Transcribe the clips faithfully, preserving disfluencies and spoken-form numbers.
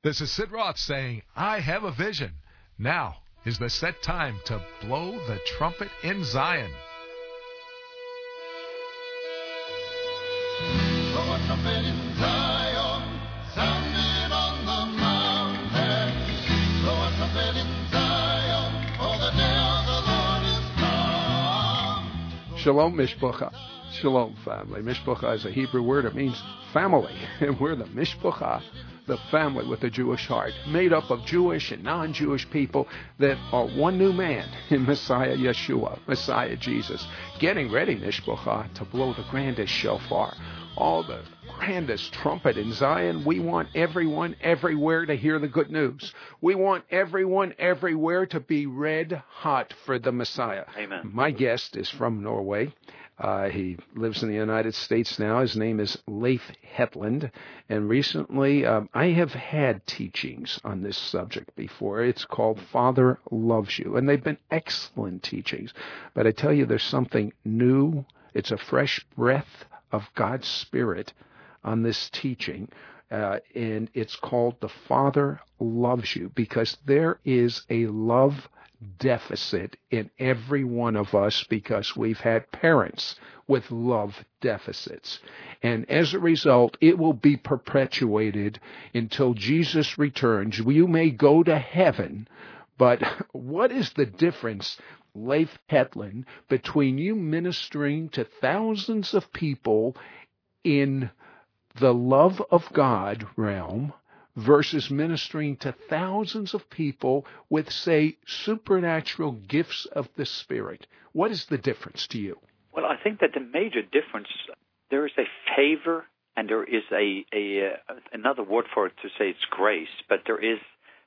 This is Sid Roth saying, I have a vision. Now is the set time to blow the trumpet in Zion. Blow a trumpet in Zion, sound it on the mountain. Blow a trumpet in Zion, for the day of the Lord is come. Shalom, Mishpacha. Shalom, family. Mishpacha is a Hebrew word. It means family. And we're the Mishpacha, the family with a Jewish heart, made up of Jewish and non-Jewish people that are one new man in Messiah Yeshua, Messiah Jesus, getting ready, Mishpacha, to blow the grandest shofar, all the grandest trumpet in Zion. We want everyone everywhere to hear the good news. We want everyone everywhere to be red hot for the Messiah. Amen. My guest is from Norway. Uh, he lives in the United States now. His name is Leif Hetland. And recently, um, I have had teachings on this subject before. It's called Father Loves You. And they've been excellent teachings. But I tell you, there's something new. It's a fresh breath of God's Spirit on this teaching. Uh, and it's called The Father Loves You, because there is a love deficit in every one of us because we've had parents with love deficits. And as a result, it will be perpetuated until Jesus returns. You may go to heaven, but what is the difference, Leif Hetland, between you ministering to thousands of people in the love of God realm versus ministering to thousands of people with, say, supernatural gifts of the Spirit? What is the difference to you? Well, I think that the major difference, there is a favor, and there is a, a uh, another word for it to say it's grace, but there is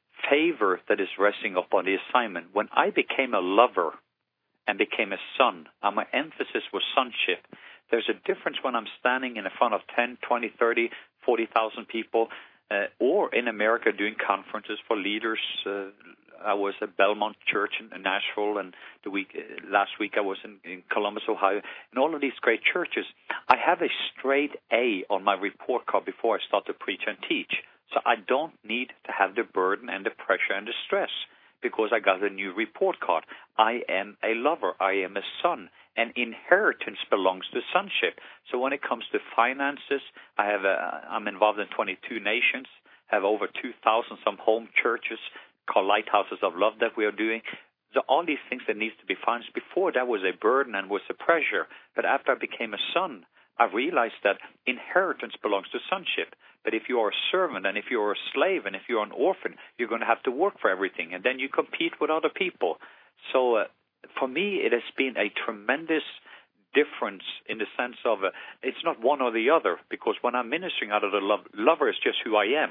favor that is resting upon the assignment. When I became a lover and became a son, and my emphasis was sonship, there's a difference when I'm standing in front of ten, twenty, thirty, forty thousand people, Uh, or in America doing conferences for leaders. Uh, I was at Belmont Church in, in Nashville, and the week uh, last week I was in, in Columbus, Ohio. In all of these great churches, I have a straight A on my report card before I start to preach and teach. So I don't need to have the burden and the pressure and the stress because I got a new report card. I am a lover. I am a son. And inheritance belongs to sonship. So when it comes to finances, I have a, I'm involved in twenty-two nations, have over two thousand some home churches called Lighthouses of Love that we are doing. So all these things that needs to be financed. Before that was a burden and was a pressure. But after I became a son, I realized that inheritance belongs to sonship. But if you are a servant and if you are a slave and if you are an orphan, you're going to have to work for everything. And then you compete with other people. So uh, for me, it has been a tremendous difference in the sense of uh, it's not one or the other, because when I'm ministering out of the love, lover is just who I am.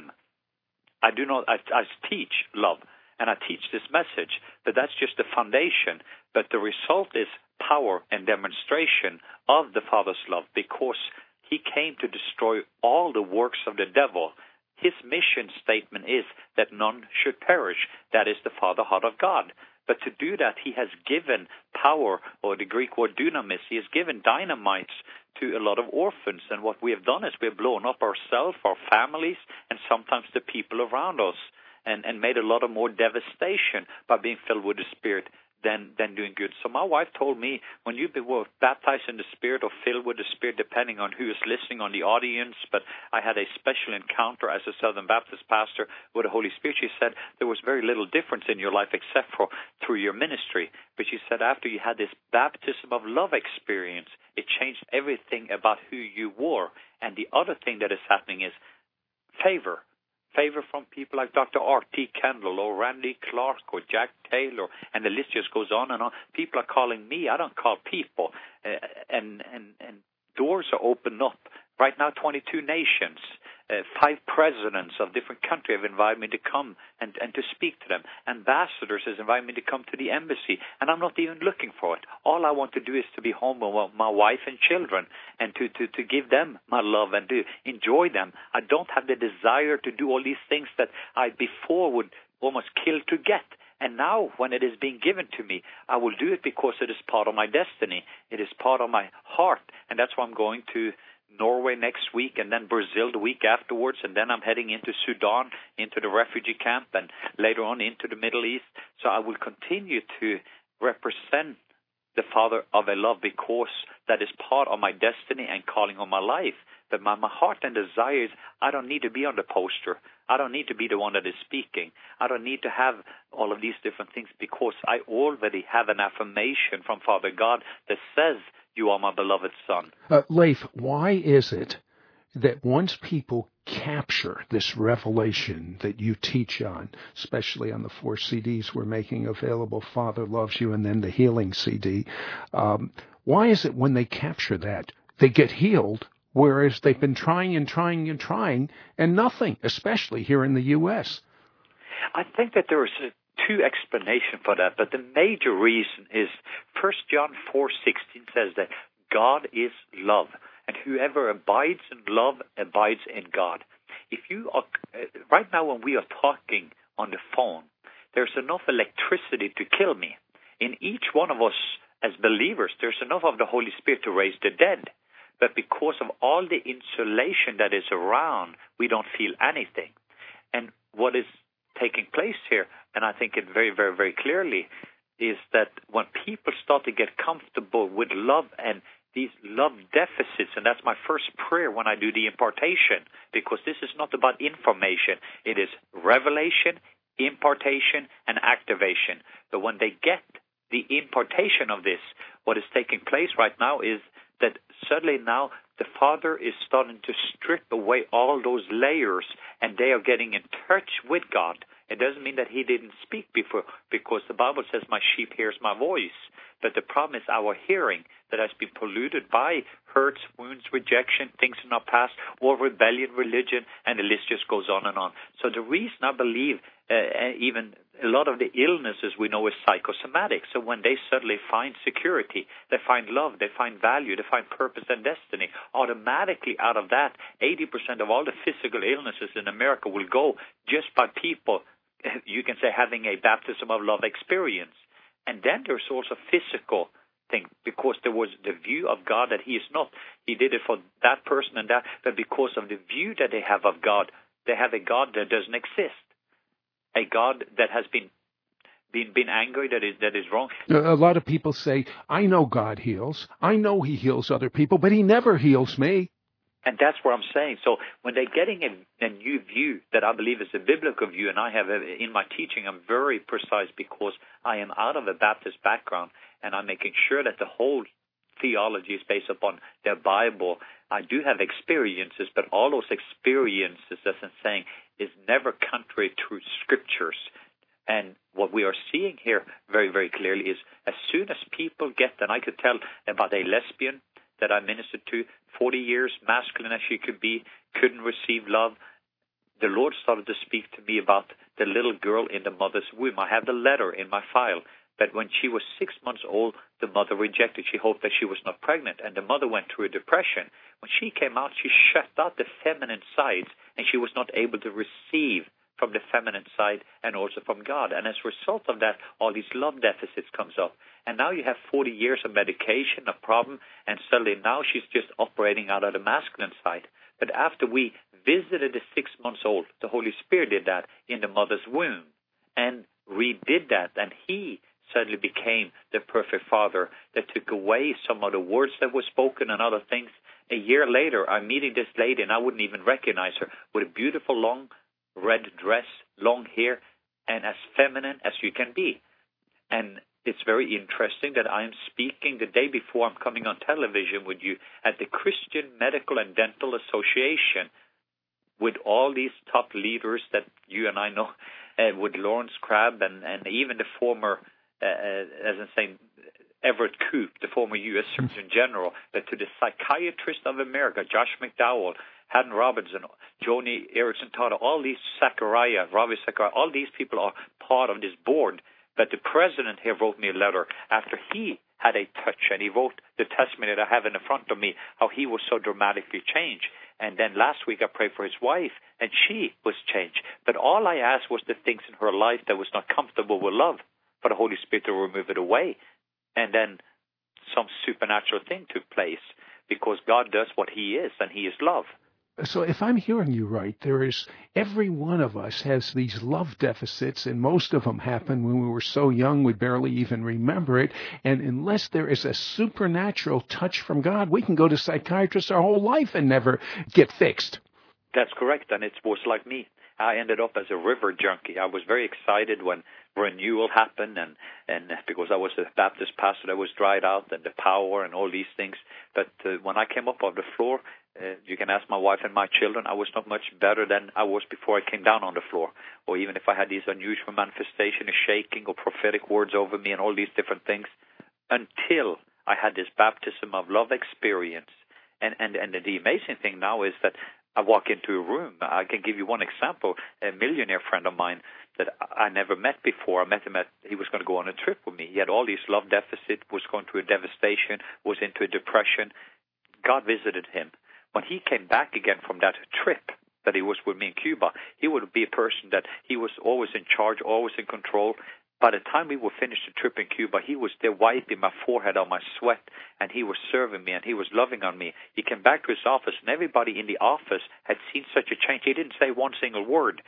I do not, I, I teach love and I teach this message, but that's just the foundation. But the result is power and demonstration of the Father's love, because he came to destroy all the works of the devil. His mission statement is that none should perish. That is the Father heart of God. But to do that, he has given power, or the Greek word dunamis. He has given dynamites to a lot of orphans. And what we have done is we have blown up ourselves, our families, and sometimes the people around us, and, and made a lot of more devastation by being filled with the Spirit than, than doing good. So my wife told me, when you were baptized in the Spirit or filled with the Spirit, depending on who is listening on the audience, but I had a special encounter as a Southern Baptist pastor with the Holy Spirit. She said there was very little difference in your life except for through your ministry. But she said after you had this baptism of love experience, it changed everything about who you were. And the other thing that is happening is favor. Favor from people like Doctor R T Kendall or Randy Clark or Jack Taylor, and the list just goes on and on. People are calling me. I don't call people. Uh, and, and, and doors are open up. Right now, twenty-two nations, uh, five presidents of different countries have invited me to come and, and to speak to them. Ambassadors has invited me to come to the embassy, and I'm not even looking for it. All I want to do is to be home with my wife and children and to, to, to give them my love and to enjoy them. I don't have the desire to do all these things that I before would almost kill to get. And now, when it is being given to me, I will do it because it is part of my destiny. It is part of my heart, and that's why I'm going to Norway next week, and then Brazil the week afterwards, and then I'm heading into Sudan, into the refugee camp, and later on into the Middle East. So I will continue to represent the Father of a love, because that is part of my destiny and calling on my life. But my, my heart and desire is I don't need to be on the poster. I don't need to be the one that is speaking. I don't need to have all of these different things, because I already have an affirmation from Father God that says, you are my beloved Son. Uh, Leif, why is it that once people capture this revelation that you teach on, especially on the four C Ds we're making available, Father Loves You, and then the Healing C D, um, why is it when they capture that, they get healed, whereas they've been trying and trying and trying, and nothing, especially here in the U S? I think that there is a two explanations for that, but the major reason is First John four sixteen says that God is love, and whoever abides in love abides in God. If you are, right now when we are talking on the phone, there's enough electricity to kill me. In each one of us as believers, there's enough of the Holy Spirit to raise the dead. But because of all the insulation that is around, we don't feel anything. And what is taking place here, and I think it very, very, very clearly, is that when people start to get comfortable with love and these love deficits, and that's my first prayer when I do the impartation, because this is not about information. It is revelation, impartation, and activation. But when they get the impartation of this, what is taking place right now is that suddenly now the Father is starting to strip away all those layers, and they are getting in touch with God. It doesn't mean that he didn't speak before, because the Bible says, my sheep hears my voice. But the problem is our hearing that has been polluted by hurts, wounds, rejection, things in our past, or rebellion, religion, and the list just goes on and on. So the reason I believe uh, even a lot of the illnesses we know is psychosomatic. So when they suddenly find security, they find love, they find value, they find purpose and destiny, automatically out of that, eighty percent of all the physical illnesses in America will go just by people, you can say, having a baptism of love experience. And then there's also physical thing, because there was the view of God that he is not. He did it for that person and that, but because of the view that they have of God, they have a God that doesn't exist, a God that has been been, been angry, that is, that is wrong. A lot of people say, I know God heals. I know he heals other people, but he never heals me. And that's what I'm saying. So when they're getting a, a new view that I believe is a biblical view, and I have a, in my teaching, I'm very precise because I am out of a Baptist background, and I'm making sure that the whole theology is based upon the Bible. I do have experiences, but all those experiences, as I'm saying, is never contrary to Scriptures. And what we are seeing here very, very clearly is as soon as people get, and I could tell about a lesbian that I ministered to, forty years, masculine as she could be, couldn't receive love. The Lord started to speak to me about the little girl in the mother's womb. I have the letter in my file. But when she was six months old, the mother rejected. She hoped that she was not pregnant, and the mother went through a depression. When she came out, she shut out the feminine sides, and she was not able to receive from the feminine side and also from God. And as a result of that, all these love deficits comes up. And now you have forty years of medication, a problem, and suddenly now she's just operating out of the masculine side. But after we visited the six months old, the Holy Spirit did that in the mother's womb and redid that, and he suddenly became the perfect father that took away some of the words that were spoken and other things. A year later, I'm meeting this lady, and I wouldn't even recognize her, with a beautiful long red dress, long hair, and as feminine as you can be. And it's very interesting that I am speaking the day before I'm coming on television with you at the Christian Medical and Dental Association with all these top leaders that you and I know, uh, with Lawrence Crabb and, and even the former, uh, as I'm saying, Everett Koop, the former U S Surgeon General, but to the psychiatrist of America, Josh McDowell, Haddon Robinson, Joni Erickson Tada, all these Zachariah, Ravi Zachariah, all these people are part of this board. But the president here wrote me a letter after he had a touch, and he wrote the testimony that I have in the front of me, how he was so dramatically changed. And then last week I prayed for his wife, and she was changed. But all I asked was the things in her life that was not comfortable with love, for the Holy Spirit to remove it away. And then some supernatural thing took place. because God does what He is, and He is love. So if I'm hearing you right, there is, every one of us has these love deficits, and most of them happen when we were so young we barely even remember it. And unless there is a supernatural touch from God, we can go to psychiatrists our whole life and never get fixed. That's correct, and it was like me. I ended up as a river junkie. I was very excited when renewal happened, and, and because I was a Baptist pastor that was dried out, and the power and all these things. But uh, when I came up off the floor, uh, you can ask my wife and my children, I was not much better than I was before I came down on the floor. Or even if I had these unusual manifestations, shaking or prophetic words over me and all these different things, until I had this baptism of love experience. And, and, and the amazing thing now is that I walk into a room. I can give you one example. A millionaire friend of mine that I never met before. I met him at, he was going to go on a trip with me. He had all these love deficits, was going through a devastation, was into a depression. God visited him. When he came back again from that trip that he was with me in Cuba, he would be a person that he was always in charge, always in control. By the time we were finished the trip in Cuba, he was there wiping my forehead on my sweat, and he was serving me, and he was loving on me. He came back to his office, and everybody in the office had seen such a change. He didn't say one single word.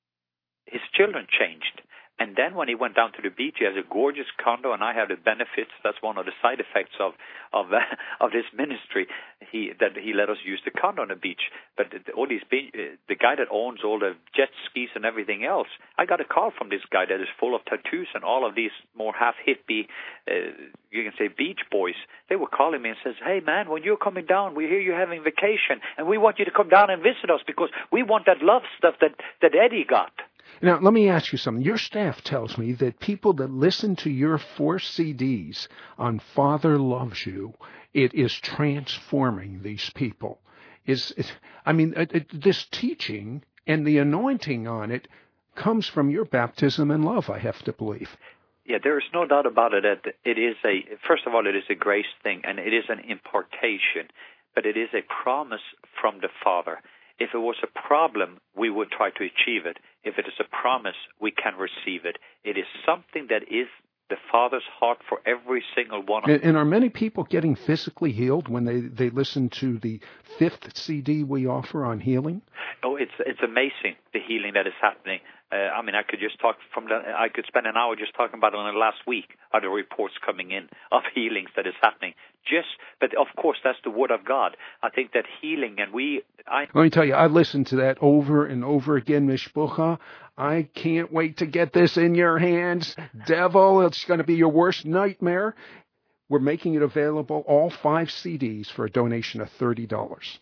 His children changed. And then when he went down to the beach, he has a gorgeous condo, and I have the benefits. That's one of the side effects of of uh, of this ministry. He that he let us use the condo on the beach. But the, all these uh, the guy that owns all the jet skis and everything else, I got a call from this guy that is full of tattoos and all of these more half hippie, uh, you can say beach boys. They were calling me and says, "Hey man, when you're coming down, we hear you're having vacation, and we want you to come down and visit us because we want that love stuff that that Eddie got." Now, let me ask you something. Your staff tells me that people that listen to your four C Ds on Father Loves You, it is transforming these people. Is it, I mean, it, it, this teaching and the anointing on it comes from your baptism in love, I have to believe. Yeah, there is no doubt about it. That it is a, first of all, it is a grace thing, and it is an impartation, but it is a promise from the Father. If it was a problem, we would try to achieve it. If it is a promise, we can receive it. It is something that is the Father's heart for every single one of us. And are many people getting physically healed when they, they listen to the fifth C D we offer on healing? Oh, it's it's amazing, the healing that is happening. Uh, I mean, I could just talk from the, I could spend an hour just talking about it in the last week, are the reports coming in of healings that is happening. Just, but of course, that's the Word of God. I think that healing, and we... I, Let me tell you, I listened to that over and over again, Mishpucha. I can't wait to get this in your hands. Devil, it's going to be your worst nightmare. We're making it available, all five C Ds, for a donation of thirty dollars.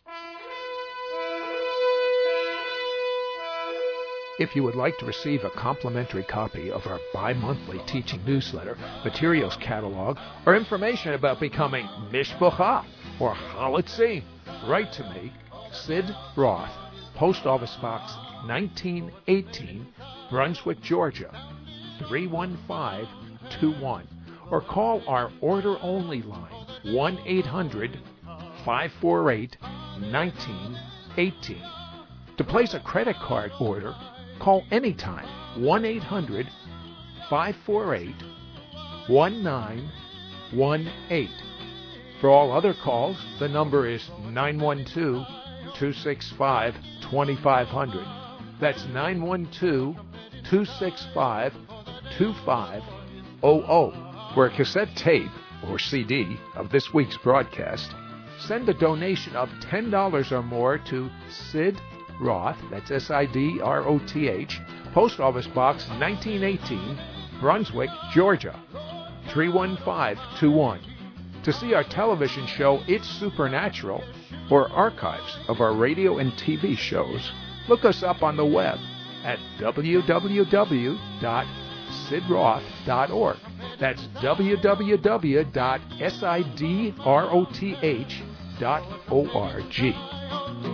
If you would like to receive a complimentary copy of our bi-monthly teaching newsletter, materials catalog, or information about becoming Mishpucha or Halitzi, write to me, Sid Roth, Post Office Box nineteen eighteen, Brunswick, Georgia, three one five two one, or call our order-only line, one eight hundred five four eight one nine one eight. To place a credit card order, call anytime, one eight hundred five four eight one nine one eight. For all other calls, the number is nine one two two six five two five zero zero. That's nine one two two six five two five zero zero. For a cassette tape or C D of this week's broadcast, send a donation of ten dollars or more to Sid Roth, that's S I D R O T H, Post Office Box nineteen eighteen, Brunswick, Georgia, three one five two one. To see our television show, It's Supernatural, or archives of our radio and T V shows, look us up on the web at w w w dot sid roth dot org. That's w w w dot sid roth dot org.